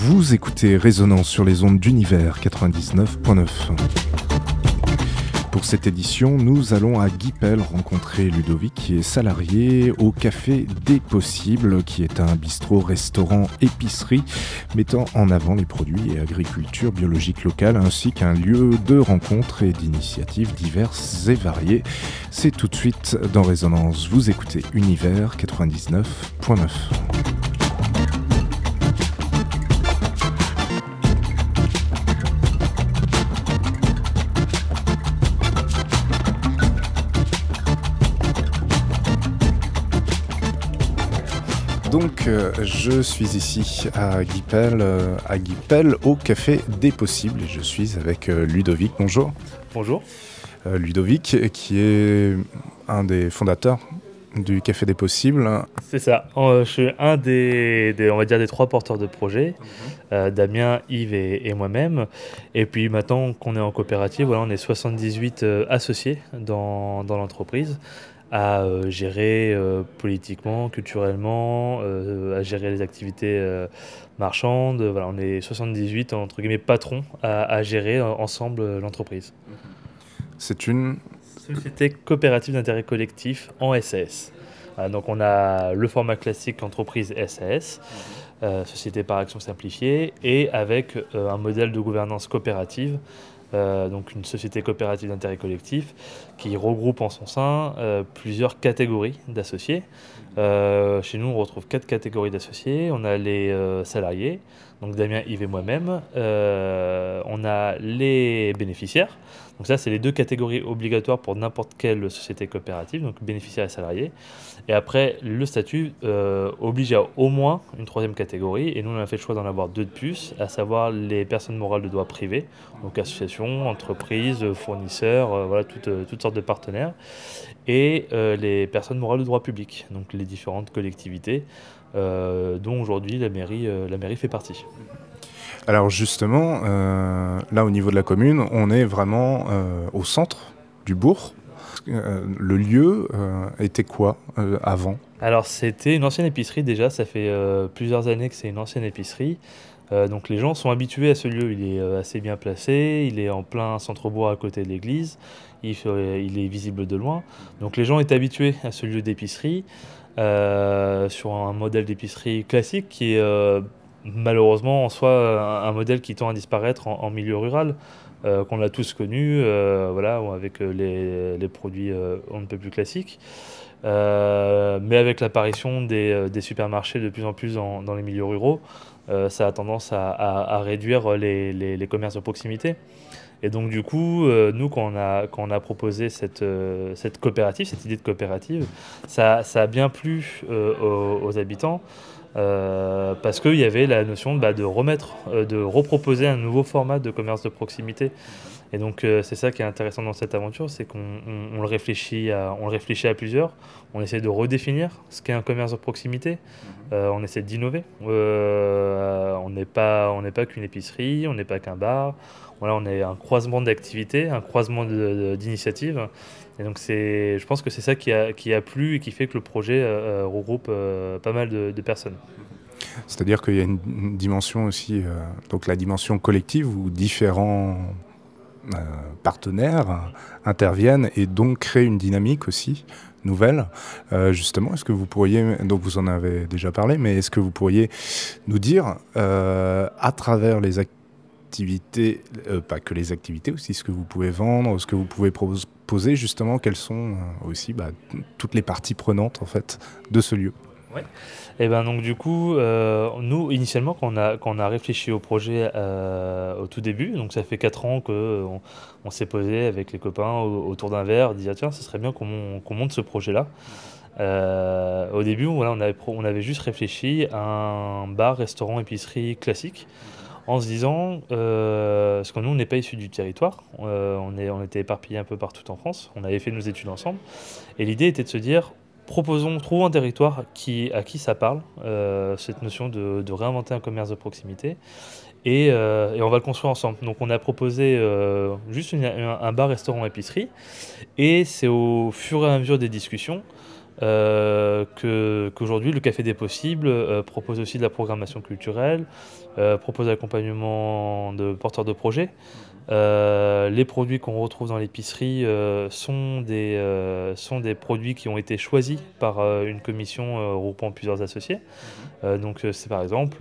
Vous écoutez Résonance sur les ondes d'Univers 99.9. Pour cette édition, nous allons à Guipel rencontrer Ludovic qui est salarié au Café des Possibles, qui est un bistrot, restaurant, épicerie mettant en avant les produits et agriculture biologique locale ainsi qu'un lieu de rencontres et d'initiatives diverses et variées. C'est tout de suite dans Résonance. Vous écoutez Univers 99.9. Donc, je suis ici à Guipel, au Café des Possibles, et je suis avec Ludovic. Bonjour. Bonjour. Ludovic, qui est un des fondateurs du Café des Possibles. C'est ça. Je suis un on va dire des trois porteurs de projet, Damien, Yves et moi-même. Et puis maintenant qu'on est en coopérative, voilà, on est 78 associés dans l'entreprise, à gérer politiquement, culturellement, à gérer les activités marchandes. Voilà, on est 78 entre guillemets patrons à gérer ensemble l'entreprise. C'est une Société coopérative d'intérêt collectif en SAS. Donc on a le format classique entreprise SAS, société par action simplifiée, et avec un modèle de gouvernance coopérative, donc une société coopérative d'intérêt collectif qui regroupe en son sein plusieurs catégories d'associés. Chez nous, on retrouve 4 catégories d'associés. On a les salariés, donc Damien, Yves et moi-même. On a les bénéficiaires. Donc ça, c'est les 2 catégories obligatoires pour n'importe quelle société coopérative, donc bénéficiaires et salariés. Et après, le statut oblige à au moins une 3e catégorie. Et nous, on a fait le choix d'en avoir 2 de plus, à savoir les personnes morales de droit privé, donc associations, entreprises, fournisseurs, voilà, toutes sortes de partenaires. Et les personnes morales de droit public, donc les différentes collectivités dont aujourd'hui la mairie fait partie. Alors justement, là au niveau de la commune, on est vraiment au centre du bourg. Le lieu était quoi avant ? Alors c'était une ancienne épicerie déjà, ça fait plusieurs années que c'est une ancienne épicerie. Donc les gens sont habitués à ce lieu, il est assez bien placé, il est en plein centre-bourg à côté de l'église, il est visible de loin. Donc les gens étaient habitués à ce lieu d'épicerie, sur un modèle d'épicerie classique qui est malheureusement en soi un modèle qui tend à disparaître en milieu rural, qu'on a tous connu, voilà, avec les produits on ne peut plus classiques. Mais avec l'apparition des supermarchés de plus en plus dans les milieux ruraux, ça a tendance à réduire les commerces de proximité. Et donc du coup, nous, quand on a proposé cette coopérative, cette idée de coopérative, ça a bien plu aux habitants, parce qu'il y avait la notion de reproposer un nouveau format de commerce de proximité. Et donc c'est ça qui est intéressant dans cette aventure, c'est qu'on le réfléchit à plusieurs, on essaie de redéfinir ce qu'est un commerce de proximité, on essaie d'innover, on n'est pas qu'une épicerie, on n'est pas qu'un bar, voilà, on est un croisement d'activités, un croisement d'initiatives. Et donc je pense que c'est ça qui a plu et qui fait que le projet regroupe pas mal de personnes. C'est-à-dire qu'il y a une dimension aussi, donc la dimension collective où différents partenaires interviennent et donc créent une dynamique aussi nouvelle. Justement, est-ce que vous pourriez, donc vous en avez déjà parlé, mais est-ce que vous pourriez nous dire à travers les activités, pas que les activités, aussi ce que vous pouvez vendre, ce que vous pouvez proposer, justement, quelles sont aussi toutes les parties prenantes en fait de ce lieu. Ouais. Et ben donc du coup, nous initialement quand on a réfléchi au projet au tout début, donc ça fait 4 ans qu'on on s'est posé avec les copains autour d'un verre, dit ah, tiens, ce serait bien qu'on monte ce projet-là. Au début, voilà, on avait juste réfléchi à un bar, restaurant, épicerie classique, en se disant, parce que nous on n'est pas issus du territoire, on était éparpillés un peu partout en France, on avait fait nos études ensemble, et l'idée était de se dire trouvons un territoire à qui ça parle, cette notion de réinventer un commerce de proximité, et on va le construire ensemble. Donc on a proposé juste un bar, restaurant, épicerie, et c'est au fur et à mesure des discussions qu'aujourd'hui le Café des Possibles propose aussi de la programmation culturelle, propose l'accompagnement de porteurs de projets. Les produits qu'on retrouve dans l'épicerie sont des produits qui ont été choisis par une commission regroupant plusieurs associés. Donc c'est par exemple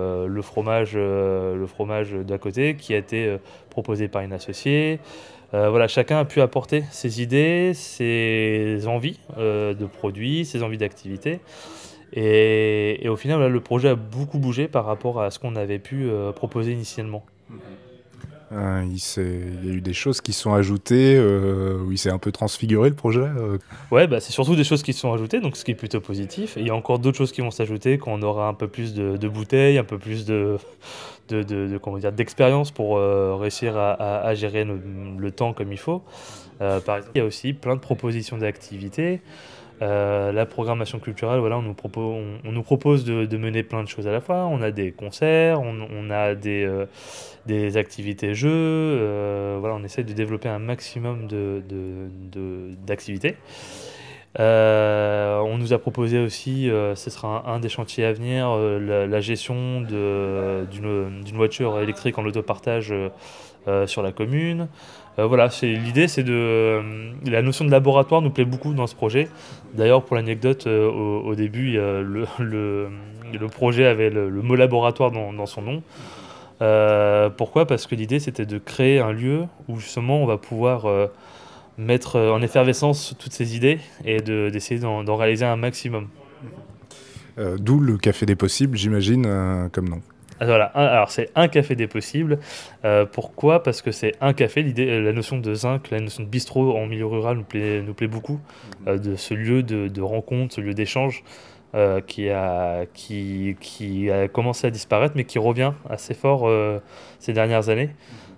le fromage d'à côté qui a été proposé par une associée. Voilà, chacun a pu apporter ses idées, ses envies de produits, ses envies d'activités. Et au final, voilà, le projet a beaucoup bougé par rapport à ce qu'on avait pu proposer initialement. Il y a eu des choses qui sont ajoutées, où il s'est un peu transfiguré le projet. Ouais, bah, c'est surtout des choses qui se sont ajoutées, donc ce qui est plutôt positif. Et il y a encore d'autres choses qui vont s'ajouter quand on aura un peu plus de bouteilles, un peu plus comment dire, d'expérience pour réussir à gérer le temps comme il faut. Par exemple, il y a aussi plein de propositions d'activités. La programmation culturelle, voilà, on nous propose de mener plein de choses à la fois. On a des concerts, on a des activités jeux. Voilà, on essaie de développer un maximum d'activités. On nous a proposé aussi, ce sera un des chantiers à venir, la gestion d'une voiture électrique en autopartage sur la commune. Voilà, l'idée, la notion de laboratoire nous plaît beaucoup dans ce projet. D'ailleurs, pour l'anecdote, au début, le projet avait le mot laboratoire dans son nom. Pourquoi? Parce que l'idée, c'était de créer un lieu où justement on va pouvoir mettre en effervescence toutes ces idées et d'essayer d'en réaliser un maximum. D'où le Café des Possibles, j'imagine, comme nom. Voilà, alors c'est un café des possibles. Pourquoi? Parce que c'est un café. La notion de zinc, la notion de bistrot en milieu rural nous plaît beaucoup. De ce lieu de rencontre, ce lieu d'échange qui a commencé à disparaître, mais qui revient assez fort ces dernières années.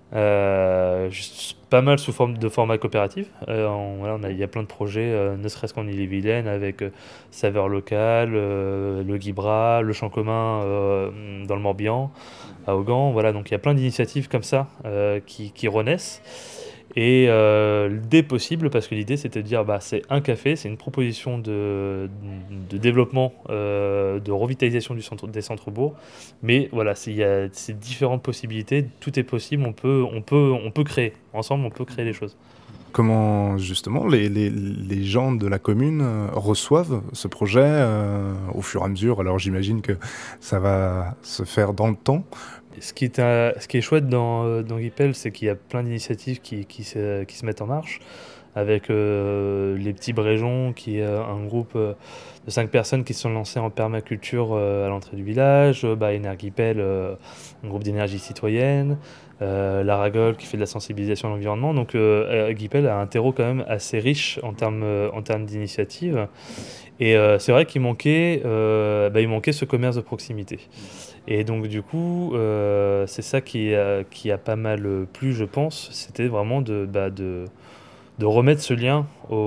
Pas mal sous forme de format coopératif. Voilà, il y a plein de projets, ne serait-ce qu'en Ille-et-Vilaine, avec Saveurs locales, le Guibra, le Champ commun dans le Morbihan, à Augan. Voilà, donc il y a plein d'initiatives comme ça qui renaissent. Et dès possible, parce que l'idée c'était de dire bah, c'est un café, c'est une proposition de développement, de revitalisation des centres-bourgs. Mais voilà, il y a ces différentes possibilités, tout est possible, on peut créer. Ensemble, on peut créer des choses. Comment justement les gens de la commune reçoivent ce projet au fur et à mesure? Alors j'imagine que ça va se faire dans le temps. Ce qui est chouette dans Guipel, c'est qu'il y a plein d'initiatives qui se mettent en marche, avec les petits Bréjons, qui est un groupe de 5 personnes qui se sont lancées en permaculture à l'entrée du village, Énergipel, un groupe d'énergie citoyenne, l'Aragol qui fait de la sensibilisation à l'environnement. Donc Guipel a un terreau quand même assez riche en termes d'initiatives. Et c'est vrai il manquait ce commerce de proximité. Et donc du coup, c'est ça qui a pas mal plu, je pense. C'était vraiment de remettre ce lien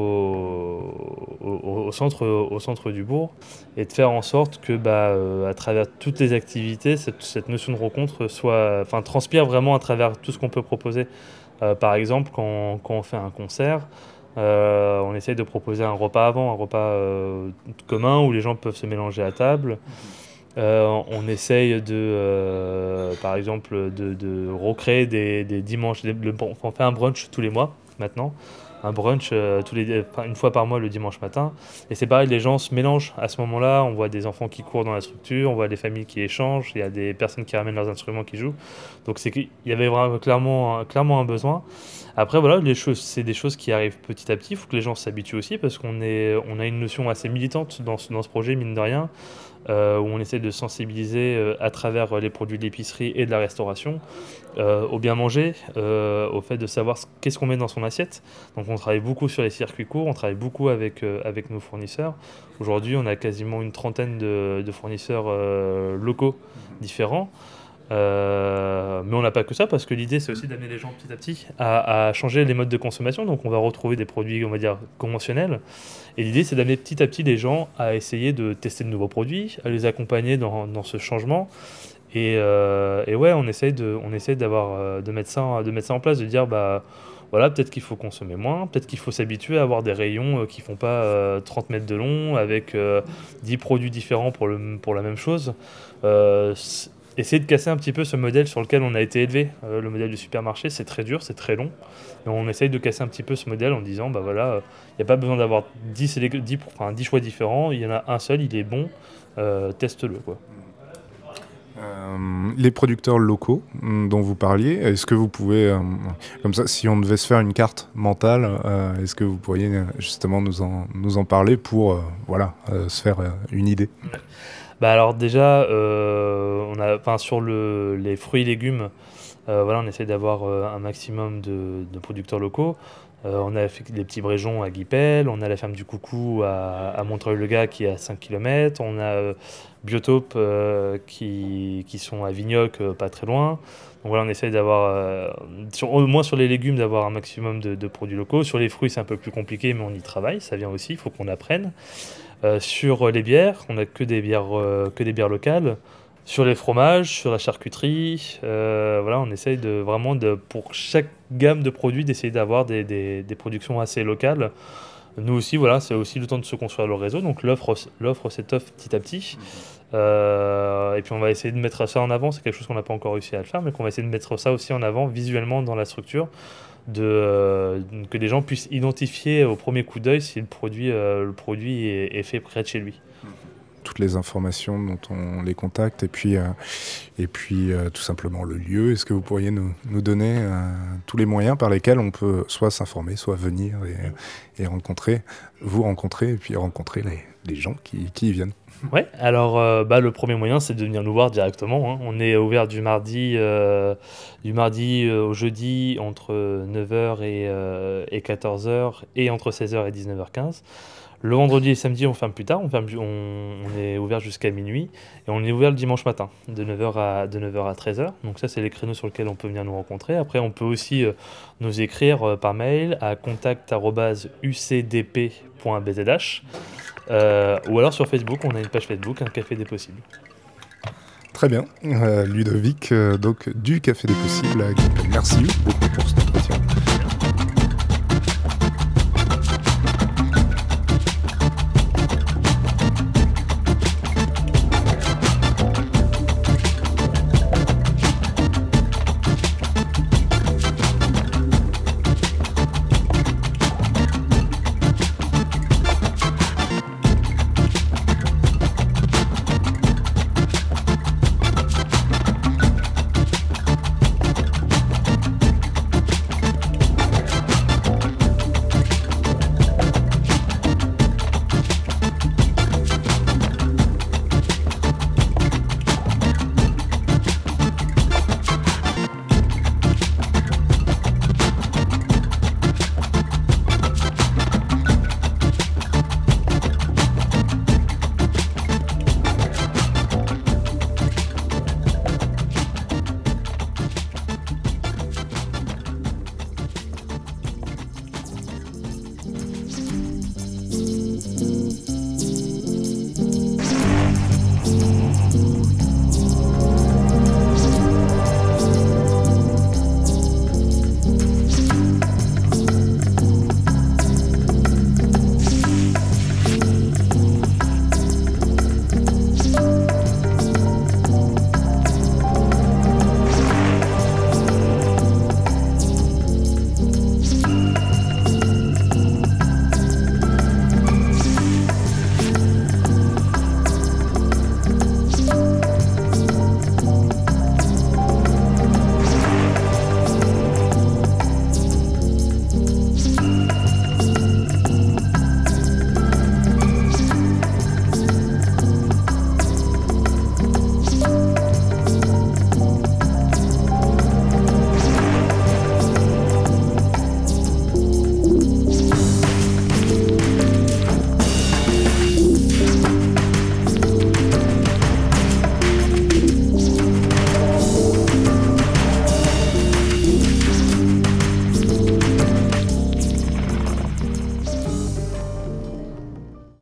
au centre du bourg et de faire en sorte que à travers toutes les activités, cette notion de rencontre transpire vraiment à travers tout ce qu'on peut proposer. Par exemple, quand on fait un concert, on essaye de proposer un repas avant, un repas commun où les gens peuvent se mélanger à table. On essaye par exemple, de recréer des dimanches. On fait un brunch tous les mois maintenant. Un brunch une fois par mois le dimanche matin. Et c'est pareil, les gens se mélangent à ce moment-là. On voit des enfants qui courent dans la structure, on voit des familles qui échangent, il y a des personnes qui ramènent leurs instruments qui jouent. Donc il y avait vraiment clairement un besoin. Après, voilà, c'est des choses qui arrivent petit à petit. Il faut que les gens s'habituent aussi parce on a une notion assez militante dans ce projet, mine de rien. Où on essaie de sensibiliser à travers les produits de l'épicerie et de la restauration au bien manger, au fait de savoir qu'est-ce qu'on met dans son assiette. Donc on travaille beaucoup sur les circuits courts, on travaille beaucoup avec nos fournisseurs. Aujourd'hui, on a quasiment une trentaine de fournisseurs locaux différents. Mais on n'a pas que ça, parce que l'idée c'est aussi d'amener les gens petit à petit à changer les modes de consommation. Donc on va retrouver des produits, on va dire, conventionnels. Et l'idée c'est d'amener petit à petit les gens à essayer de tester de nouveaux produits, à les accompagner dans ce changement. Et ouais, on essaye de mettre ça en place, de dire voilà, peut-être qu'il faut consommer moins, peut-être qu'il faut s'habituer à avoir des rayons qui font pas 30 mètres de long avec 10 produits différents pour la même chose. Essayer de casser un petit peu ce modèle sur lequel on a été élevé. Le modèle du supermarché, c'est très dur, c'est très long. Et on essaye de casser un petit peu ce modèle en disant, bah voilà, il n'y a pas besoin d'avoir 10 choix différents, il y en a un seul, il est bon, teste-le, quoi. Les producteurs locaux dont vous parliez, est-ce que vous pouvez, comme ça, si on devait se faire une carte mentale, est-ce que vous pourriez justement nous en parler pour se faire une idée? Bah alors déjà, sur les fruits et légumes, voilà, on essaie d'avoir un maximum de producteurs locaux. On a fait des petits Bréjons à Guipel, on a la ferme du Coucou à Montreuil-le-Gard qui est à 5 km, on a Biotope qui sont à Vignoc, pas très loin. Donc voilà, on essaye d'avoir, au moins sur les légumes, d'avoir un maximum de produits locaux. Sur les fruits, c'est un peu plus compliqué, mais on y travaille, ça vient aussi, il faut qu'on apprenne. Sur les bières, on n'a que des bières locales. Sur les fromages, sur la charcuterie, voilà, on essaye pour chaque gamme de produits, d'essayer d'avoir des productions assez locales. Nous aussi, voilà, c'est aussi le temps de se construire le réseau, donc l'offre s'étoffe petit à petit. Et puis on va essayer de mettre ça en avant, c'est quelque chose qu'on n'a pas encore réussi à le faire, mais qu'on va essayer de mettre ça aussi en avant visuellement dans la structure, que les gens puissent identifier au premier coup d'œil si le produit est fait près de chez lui. Toutes les informations dont on les contacte et puis tout simplement le lieu. Est-ce que vous pourriez nous donner tous les moyens par lesquels on peut soit s'informer, soit venir et rencontrer et puis rencontrer les gens qui y viennent? Ouais, alors le premier moyen, c'est de venir nous voir directement, hein. On est ouvert du mardi au jeudi entre 9h et 14h et entre 16h et 19h15. Le vendredi et samedi, on ferme plus tard, on est ouvert jusqu'à minuit et on est ouvert le dimanche matin de 9h à 13h. Donc ça, c'est les créneaux sur lesquels on peut venir nous rencontrer. Après, on peut aussi nous écrire par mail à contact@ucdp.bzh. Ou alors sur Facebook, on a une page Facebook, un Café des Possibles. Très bien, Ludovic, donc du Café des Possibles. Merci beaucoup pour ce temps.